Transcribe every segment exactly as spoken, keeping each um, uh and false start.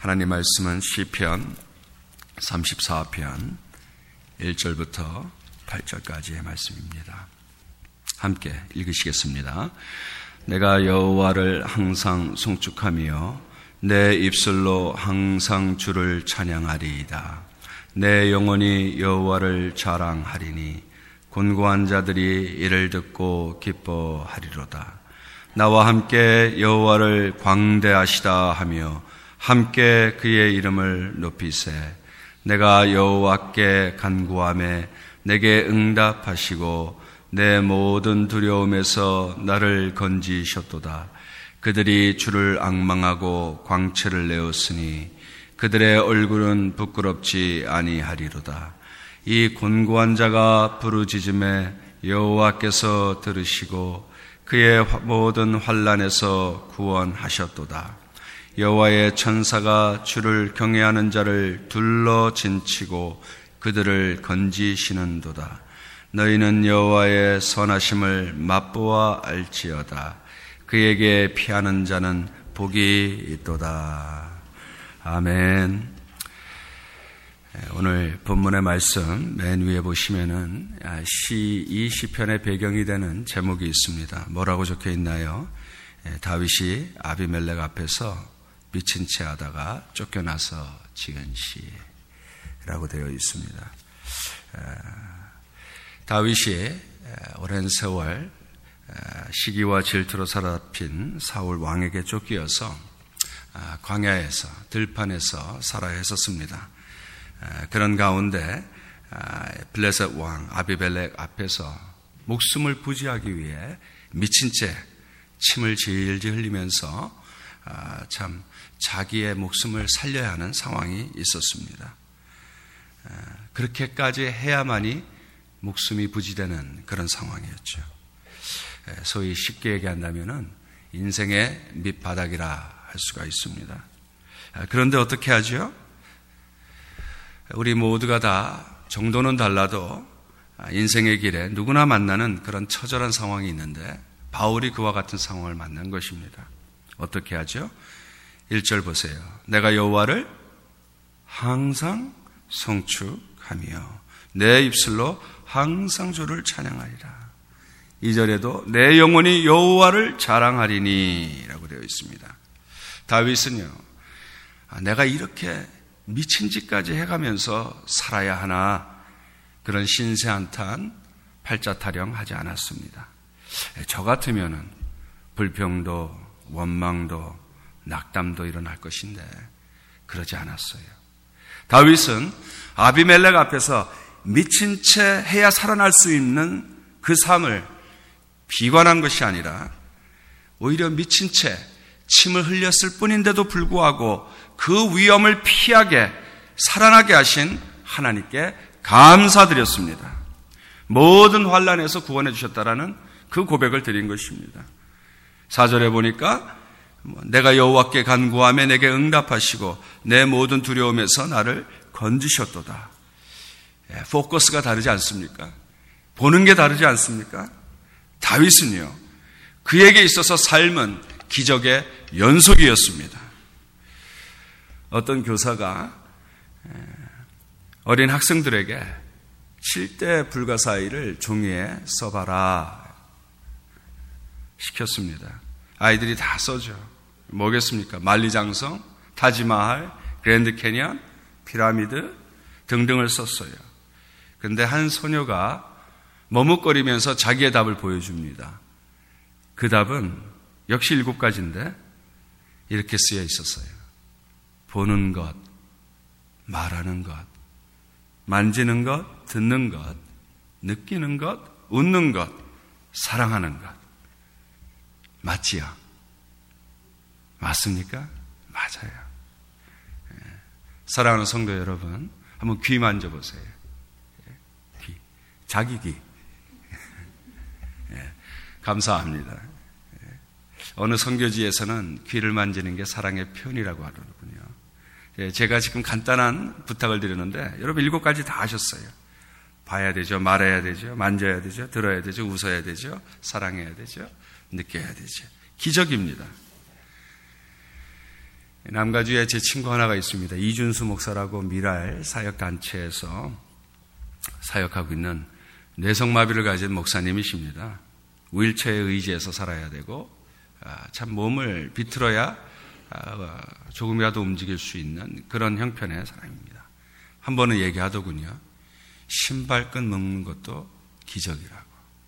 하나님 말씀은 시편 삼십사 편 일 절부터 팔 절까지의 말씀입니다. 함께 읽으시겠습니다. 내가 여호와를 항상 송축하며 내 입술로 항상 주를 찬양하리이다. 내 영혼이 여호와를 자랑하리니 곤고한 자들이 이를 듣고 기뻐하리로다. 나와 함께 여호와를 광대하시다 하며 함께 그의 이름을 높이세. 내가 여호와께 간구하매 내게 응답하시고 내 모든 두려움에서 나를 건지셨도다. 그들이 주를 앙망하고 광채를 내었으니 그들의 얼굴은 부끄럽지 아니하리로다. 이 곤고한 자가 부르짖음에 여호와께서 들으시고 그의 모든 환난에서 구원하셨도다. 여호와의 천사가 주를 경외하는 자를 둘러 진치고 그들을 건지시는도다. 너희는 여호와의 선하심을 맛보아 알지어다. 그에게 피하는 자는 복이 있도다. 아멘. 오늘 본문의 말씀 맨 위에 보시면은 시, 이 시편의 배경이 되는 제목이 있습니다. 뭐라고 적혀 있나요? 다윗이 아비멜렉 앞에서 미친 채 하다가 쫓겨나서 지은 시라고 되어 있습니다. 다윗이 오랜 세월 시기와 질투로 사로잡힌 사울 왕에게 쫓기어서 광야에서 들판에서 살아야 했었습니다. 그런 가운데 블레셋 왕 아비멜렉 앞에서 목숨을 부지하기 위해 미친 채 침을 질질 흘리면서 참 자기의 목숨을 살려야 하는 상황이 있었습니다. 그렇게까지 해야만이 목숨이 부지되는 그런 상황이었죠. 소위 쉽게 얘기한다면은 인생의 밑바닥이라 할 수가 있습니다. 그런데 어떻게 하죠? 우리 모두가 다 정도는 달라도 인생의 길에 누구나 만나는 그런 처절한 상황이 있는데 바울이 그와 같은 상황을 만난 것입니다. 어떻게 하죠? 일 절 보세요. 내가 여호와를 항상 송축하며 내 입술로 항상 주를 찬양하리라. 이 절에도 내 영혼이 여호와를 자랑하리니 라고 되어 있습니다. 다윗은요, 내가 이렇게 미친 짓까지 해가면서 살아야 하나 그런 신세한탄 팔자 타령하지 않았습니다. 저 같으면은 불평도 원망도 낙담도 일어날 것인데 그러지 않았어요. 다윗은 아비멜렉 앞에서 미친 채 해야 살아날 수 있는 그 삶을 비관한 것이 아니라 오히려 미친 채 침을 흘렸을 뿐인데도 불구하고 그 위험을 피하게 살아나게 하신 하나님께 감사드렸습니다. 모든 환난에서 구원해 주셨다라는 그 고백을 드린 것입니다. 사 절에 보니까 내가 여호와께 간구하며 내게 응답하시고 내 모든 두려움에서 나를 건지셨도다. 포커스가 다르지 않습니까? 보는 게 다르지 않습니까? 다윗은요, 그에게 있어서 삶은 기적의 연속이었습니다. 어떤 교사가 어린 학생들에게 칠 대 불가사의를 종이에 써봐라 시켰습니다. 아이들이 다 써죠. 뭐겠습니까? 만리장성, 타지마할, 그랜드 캐니언, 피라미드 등등을 썼어요. 그런데 한 소녀가 머뭇거리면서 자기의 답을 보여줍니다. 그 답은 역시 일곱 가지인데 이렇게 쓰여 있었어요. 보는 것, 말하는 것, 만지는 것, 듣는 것, 느끼는 것, 웃는 것, 사랑하는 것. 맞지요? 맞습니까? 맞아요. 사랑하는 성도 여러분, 한번 귀 만져보세요. 귀, 자기 귀. 감사합니다. 어느 선교지에서는 귀를 만지는 게 사랑의 표현이라고 하더군요. 제가 지금 간단한 부탁을 드렸는데 여러분 일곱 가지 다 하셨어요. 봐야 되죠, 말해야 되죠, 만져야 되죠, 들어야 되죠, 웃어야 되죠, 사랑해야 되죠, 느껴야 되죠. 기적입니다. 남가주에 제 친구 하나가 있습니다. 이준수 목사라고 미랄 사역단체에서 사역하고 있는 뇌성마비를 가진 목사님이십니다. 휠체어에 의지해서 살아야 되고 참 몸을 비틀어야 조금이라도 움직일 수 있는 그런 형편의 사람입니다. 한 번은 얘기하더군요. 신발끈 묶는 것도 기적이라고.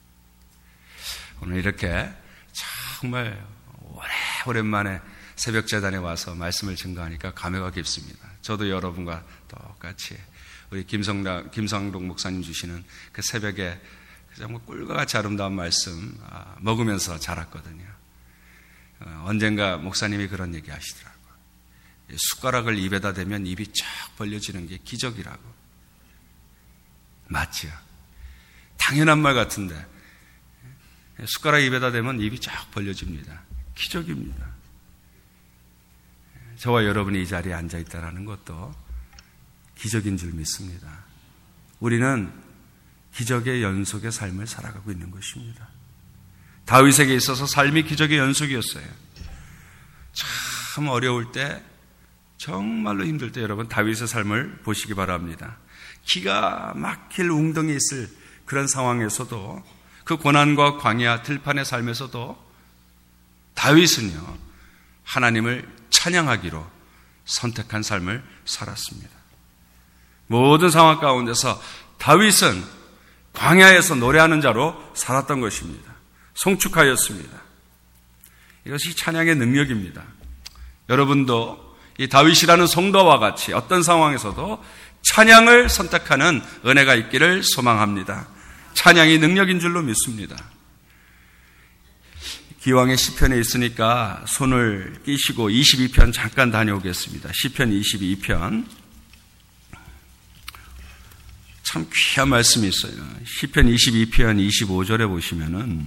오늘 이렇게 정말 오래 오랜만에 새벽 재단에 와서 말씀을 증거하니까 감회가 깊습니다. 저도 여러분과 똑같이 우리 김성당, 김상동 목사님 주시는 그 새벽에 정말 꿀과 같이 아름다운 말씀 먹으면서 자랐거든요. 언젠가 목사님이 그런 얘기 하시더라고요. 숟가락을 입에다 대면 입이 쫙 벌려지는 게 기적이라고. 맞지요? 당연한 말 같은데 숟가락 입에다 대면 입이 쫙 벌려집니다. 기적입니다. 저와 여러분이 이 자리에 앉아있다는 것도 기적인 줄 믿습니다. 우리는 기적의 연속의 삶을 살아가고 있는 것입니다. 다윗에게 있어서 삶이 기적의 연속이었어요. 참 어려울 때, 정말로 힘들 때 여러분 다윗의 삶을 보시기 바랍니다. 기가 막힐 웅덩이에 있을 그런 상황에서도, 그 고난과 광야 들판의 삶에서도 다윗은요 하나님을 찬양하기로 선택한 삶을 살았습니다. 모든 상황 가운데서 다윗은 광야에서 노래하는 자로 살았던 것입니다. 송축하였습니다. 이것이 찬양의 능력입니다. 여러분도 이 다윗이라는 성도와 같이 어떤 상황에서도 찬양을 선택하는 은혜가 있기를 소망합니다. 찬양이 능력인 줄로 믿습니다. 기왕의 시편에 있으니까 손을 끼시고 이십이 편 잠깐 다녀오겠습니다. 시편 이십이 편. 참 귀한 말씀이 있어요. 시편 이십이 편 이십오 절에 보시면은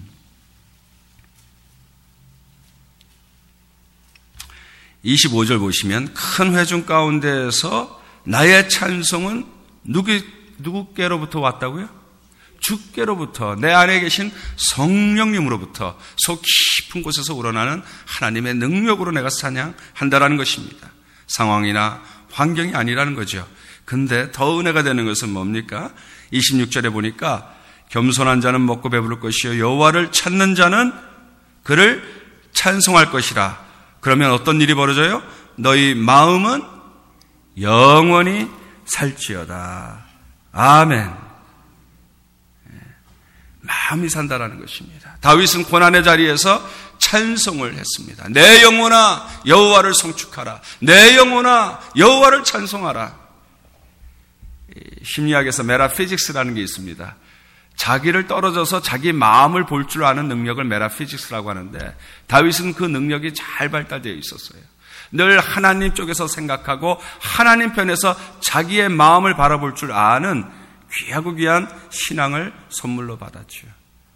이십오 절 보시면 큰 회중 가운데에서 나의 찬송은 누구, 누구께로부터 왔다고요? 주께로부터, 내 안에 계신 성령님으로부터 속 깊은 곳에서 우러나는 하나님의 능력으로 내가 찬양한다라는 것입니다. 상황이나 환경이 아니라는 거죠. 근데 더 은혜가 되는 것은 뭡니까? 이십육 절에 보니까 겸손한 자는 먹고 배부를 것이요 여호와를 찾는 자는 그를 찬송할 것이라. 그러면 어떤 일이 벌어져요? 너희 마음은 영원히 살지어다. 아멘. 마음이 산다라는 것입니다. 다윗은 고난의 자리에서 찬송을 했습니다. 내 영혼아 여호와를 송축하라. 내 영혼아 여호와를 찬송하라. 심리학에서 메타피직스라는 게 있습니다. 자기를 떨어져서 자기 마음을 볼 줄 아는 능력을 메타피직스라고 하는데 다윗은 그 능력이 잘 발달되어 있었어요. 늘 하나님 쪽에서 생각하고 하나님 편에서 자기의 마음을 바라볼 줄 아는 귀하고 귀한 신앙을 선물로 받았죠.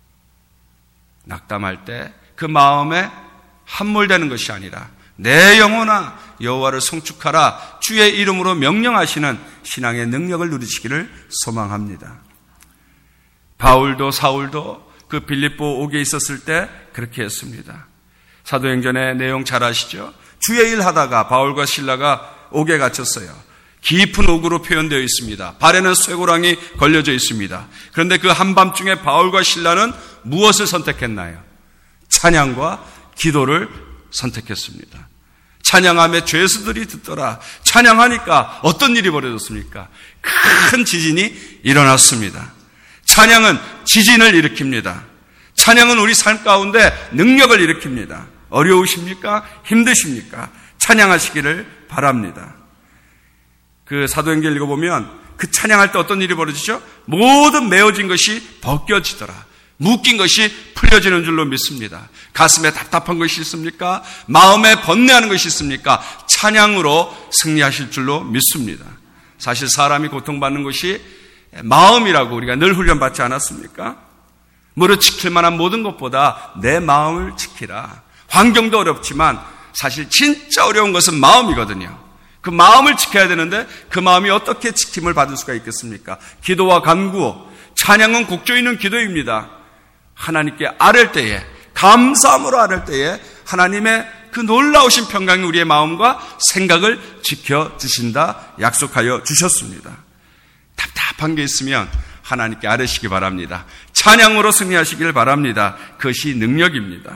낙담할 때 그 마음에 함몰되는 것이 아니라 내 영혼아 여호와를 송축하라. 주의 이름으로 명령하시는 신앙의 능력을 누리시기를 소망합니다. 바울도 사울도 그 빌립보 옥에 있었을 때 그렇게 했습니다. 사도행전의 내용 잘 아시죠? 주의 일 하다가 바울과 실라가 옥에 갇혔어요. 깊은 옥으로 표현되어 있습니다. 발에는 쇠고랑이 걸려져 있습니다. 그런데 그 한밤중에 바울과 실라는 무엇을 선택했나요? 찬양과 기도를 선택했습니다. 찬양함에 죄수들이 듣더라. 찬양하니까 어떤 일이 벌어졌습니까? 큰 지진이 일어났습니다. 찬양은 지진을 일으킵니다. 찬양은 우리 삶 가운데 능력을 일으킵니다. 어려우십니까? 힘드십니까? 찬양하시기를 바랍니다. 그 사도행전 읽어보면 그 찬양할 때 어떤 일이 벌어지죠? 모든 메어진 것이 벗겨지더라. 묶인 것이 풀려지는 줄로 믿습니다. 가슴에 답답한 것이 있습니까? 마음에 번뇌하는 것이 있습니까? 찬양으로 승리하실 줄로 믿습니다. 사실 사람이 고통받는 것이 마음이라고 우리가 늘 훈련받지 않았습니까? 무릇 지킬 만한 모든 것보다 내 마음을 지키라. 환경도 어렵지만 사실 진짜 어려운 것은 마음이거든요. 그 마음을 지켜야 되는데 그 마음이 어떻게 지킴을 받을 수가 있겠습니까? 기도와 간구, 찬양은 곡조 있는 기도입니다. 하나님께 아랠 때에, 감사함으로 아랠 때에 하나님의 그 놀라우신 평강이 우리의 마음과 생각을 지켜주신다 약속하여 주셨습니다. 답답한 게 있으면 하나님께 아뢰시기 바랍니다. 찬양으로 승리하시길 바랍니다. 그것이 능력입니다.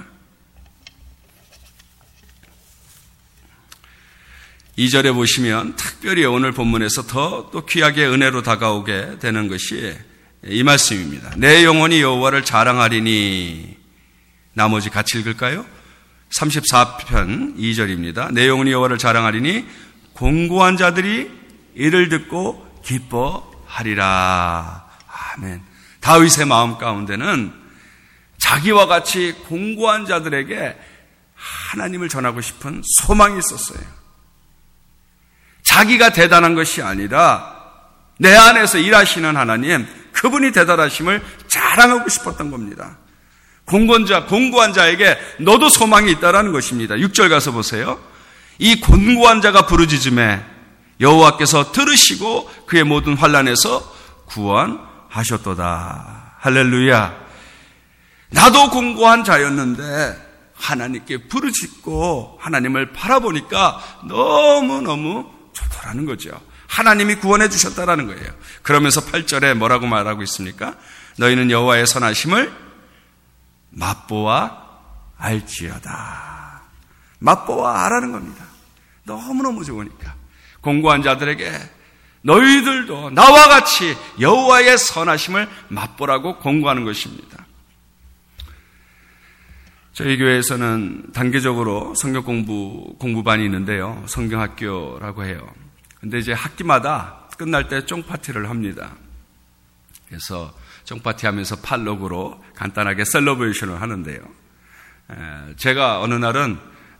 이 절에 보시면 특별히 오늘 본문에서 더 또 귀하게 은혜로 다가오게 되는 것이 이 말씀입니다. 내 영혼이 여호와를 자랑하리니. 나머지 같이 읽을까요? 삼십사 편 이 절입니다. 내 영혼이 여호와를 자랑하리니 공고한 자들이 이를 듣고 기뻐하리라. 아멘. 다윗의 마음 가운데는 자기와 같이 공고한 자들에게 하나님을 전하고 싶은 소망이 있었어요. 자기가 대단한 것이 아니라 내 안에서 일하시는 하나님, 그분이 대단하심을 자랑하고 싶었던 겁니다. 공고자, 공고한 자에게 너도 소망이 있다라는 것입니다. 육 절 가서 보세요. 이 공고한 자가 부르짖음에 여호와께서 들으시고 그의 모든 환난에서 구원하셨도다. 할렐루야. 나도 공고한 자였는데 하나님께 부르짖고 하나님을 바라보니까 너무너무 좋더라는 거죠. 하나님이 구원해 주셨다라는 거예요. 그러면서 팔 절에 뭐라고 말하고 있습니까? 너희는 여호와의 선하심을 맛보아 알지어다. 맛보아 알아는 겁니다. 너무너무 좋으니까. 공고한 자들에게 너희들도 나와 같이 여호와의 선하심을 맛보라고 공고하는 것입니다. 저희 교회에서는 단계적으로 성경 공부, 공부반이 있는데요. 성경학교라고 해요. 근데 이제 학기마다 끝날 때 쫑파티를 합니다. 그래서 쫑파티 하면서 팔록으로 간단하게 셀러브레이션을 하는데요. 제가 어느 날은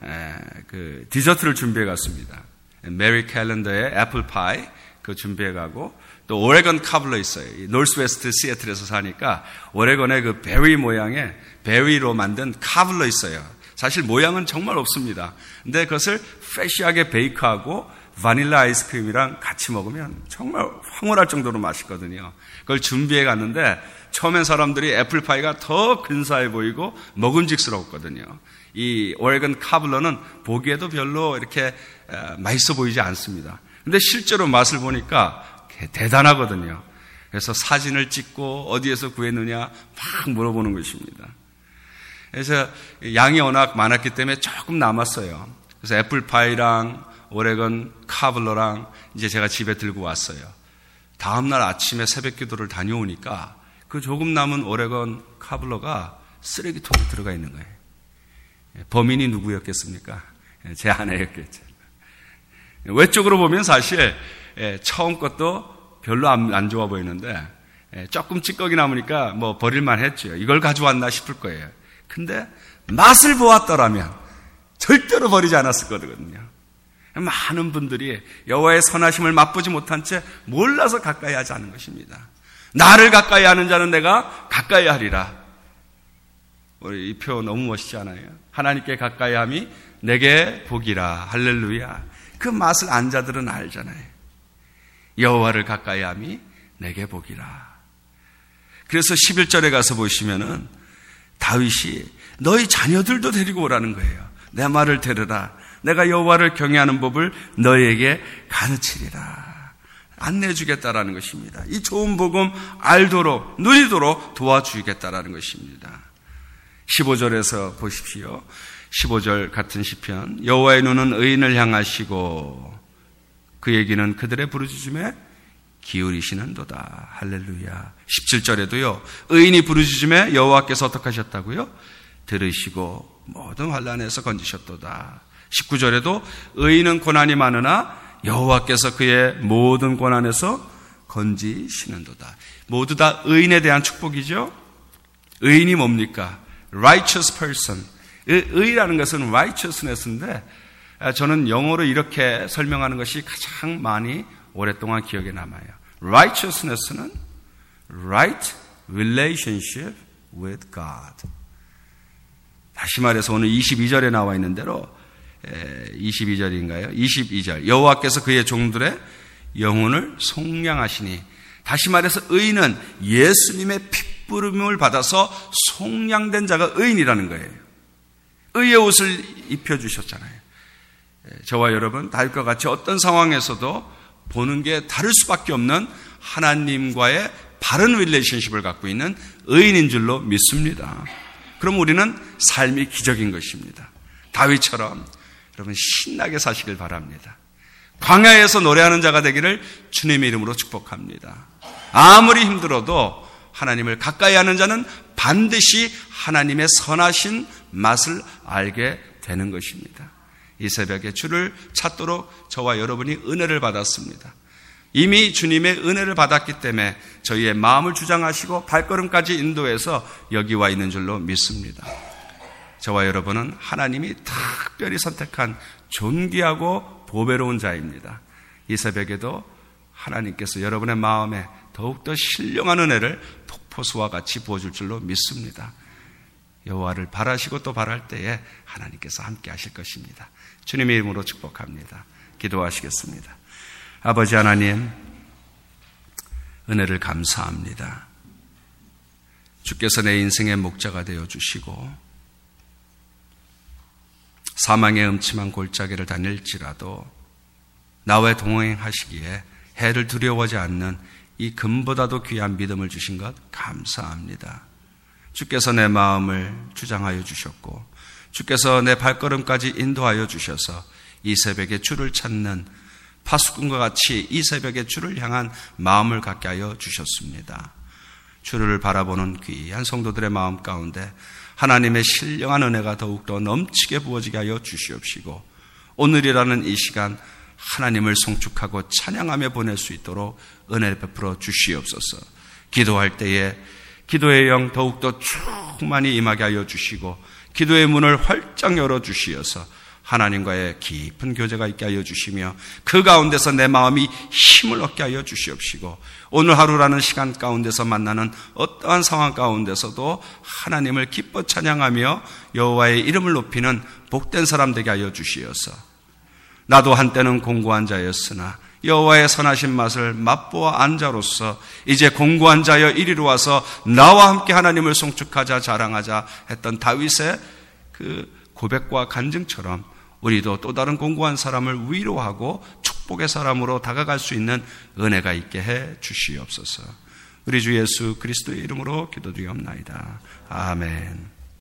그 디저트를 준비해 갔습니다. 메리 캘린더의 애플파이 그 준비해 가고, 또 오레건 카블러 있어요. 노스웨스트 시애틀에서 사니까 오레건의 그 베리 모양의 베리로 만든 카블러 있어요. 사실 모양은 정말 없습니다. 근데 그것을 프레시하게 베이크하고 바닐라 아이스크림이랑 같이 먹으면 정말 황홀할 정도로 맛있거든요. 그걸 준비해 갔는데 처음엔 사람들이 애플파이가 더 근사해 보이고 먹음직스러웠거든요. 이 오레건 카블러는 보기에도 별로 이렇게 맛있어 보이지 않습니다. 근데 실제로 맛을 보니까 대단하거든요. 그래서 사진을 찍고 어디에서 구했느냐 막 물어보는 것입니다. 그래서 양이 워낙 많았기 때문에 조금 남았어요. 그래서 애플파이랑 오레건 카블러랑 이제 제가 집에 들고 왔어요. 다음날 아침에 새벽 기도를 다녀오니까 그 조금 남은 오레건 카블러가 쓰레기통에 들어가 있는 거예요. 범인이 누구였겠습니까? 제 아내였겠죠. 외적으로 보면 사실 처음 것도 별로 안 좋아 보이는데 조금 찌꺼기 남으니까 뭐 버릴만 했죠. 이걸 가져왔나 싶을 거예요. 근데 맛을 보았더라면 절대로 버리지 않았을 거거든요. 많은 분들이 여호와의 선하심을 맛보지 못한 채 몰라서 가까이 하지 않은 것입니다. 나를 가까이 하는 자는 내가 가까이 하리라. 우리 이 표 너무 멋있지 않아요? 하나님께 가까이 함이 내게 복이라. 할렐루야. 그 맛을 안 자들은 알잖아요. 여호와를 가까이 함이 내게 복이라. 그래서 십일 절에 가서 보시면은 다윗이 너희 자녀들도 데리고 오라는 거예요. 내 말을 들으라. 내가 여호와를 경외하는 법을 너희에게 가르치리라. 안내해주겠다라는 것입니다. 이 좋은 복음 알도록 누리도록 도와주겠다라는 것입니다. 십오 절에서 보십시오. 십오 절 같은 시편. 여호와의 눈은 의인을 향하시고 그의 귀는 그들의 부르짖음에 기울이시는도다. 할렐루야. 십칠 절에도요. 의인이 부르짖음에 여호와께서 어떻게 하셨다고요? 들으시고 모든 환난에서 건지셨도다. 십구 절에도 의인은 고난이 많으나 여호와께서 그의 모든 고난에서 건지시는도다. 모두 다 의인에 대한 축복이죠. 의인이 뭡니까? Righteous person. 의라는 것은 righteousness인데 저는 영어로 이렇게 설명하는 것이 가장 많이 오랫동안 기억에 남아요. Righteousness는 right relationship with God. 다시 말해서 오늘 이십이 절에 나와 있는 대로 이십이 절인가요? 이십이 절. 여호와께서 그의 종들의 영혼을 속량하시니. 다시 말해서 의인은 예수님의 핏부름을 받아서 속량된 자가 의인이라는 거예요. 의의 옷을 입혀주셨잖아요. 저와 여러분 다윗과 같이 어떤 상황에서도 보는 게 다를 수밖에 없는 하나님과의 바른 릴레이션십을 갖고 있는 의인인 줄로 믿습니다. 그럼 우리는 삶이 기적인 것입니다. 다윗처럼 여러분 신나게 사시길 바랍니다. 광야에서 노래하는 자가 되기를 주님의 이름으로 축복합니다. 아무리 힘들어도 하나님을 가까이 하는 자는 반드시 하나님의 선하신 맛을 알게 되는 것입니다. 이 새벽에 주를 찾도록 저와 여러분이 은혜를 받았습니다. 이미 주님의 은혜를 받았기 때문에 저희의 마음을 주장하시고 발걸음까지 인도해서 여기 와 있는 줄로 믿습니다. 저와 여러분은 하나님이 특별히 선택한 존귀하고 보배로운 자입니다. 이 새벽에도 하나님께서 여러분의 마음에 더욱더 신령한 은혜를 폭포수와 같이 부어줄 줄로 믿습니다. 여호와를 바라시고 또 바랄 때에 하나님께서 함께 하실 것입니다. 주님의 이름으로 축복합니다. 기도하시겠습니다. 아버지 하나님, 은혜를 감사합니다. 주께서 내 인생의 목자가 되어주시고 사망의 음침한 골짜기를 다닐지라도 나와 동행하시기에 해를 두려워하지 않는 이 금보다도 귀한 믿음을 주신 것 감사합니다. 주께서 내 마음을 주장하여 주셨고 주께서 내 발걸음까지 인도하여 주셔서 이 새벽에 주를 찾는 파수꾼과 같이 이 새벽에 주를 향한 마음을 갖게 하여 주셨습니다. 주를 바라보는 귀한 성도들의 마음 가운데 하나님의 신령한 은혜가 더욱더 넘치게 부어지게 하여 주시옵시고 오늘이라는 이 시간 하나님을 송축하고 찬양하며 보낼 수 있도록 은혜를 베풀어 주시옵소서. 기도할 때에 기도의 영 더욱더 충만히 임하게 하여 주시고 기도의 문을 활짝 열어주시어서 하나님과의 깊은 교제가 있게 하여 주시며 그 가운데서 내 마음이 힘을 얻게 하여 주시옵시고 오늘 하루라는 시간 가운데서 만나는 어떠한 상황 가운데서도 하나님을 기뻐 찬양하며 여호와의 이름을 높이는 복된 사람 되게 하여 주시어서 나도 한때는 공고한 자였으나 여호와의 선하신 맛을 맛보아 안 자로서 이제 공고한 자여 이리로 와서 나와 함께 하나님을 송축하자 자랑하자 했던 다윗의 그 고백과 간증처럼 우리도 또 다른 공고한 사람을 위로하고 축복의 사람으로 다가갈 수 있는 은혜가 있게 해 주시옵소서. 우리 주 예수 그리스도의 이름으로 기도드리옵나이다. 아멘.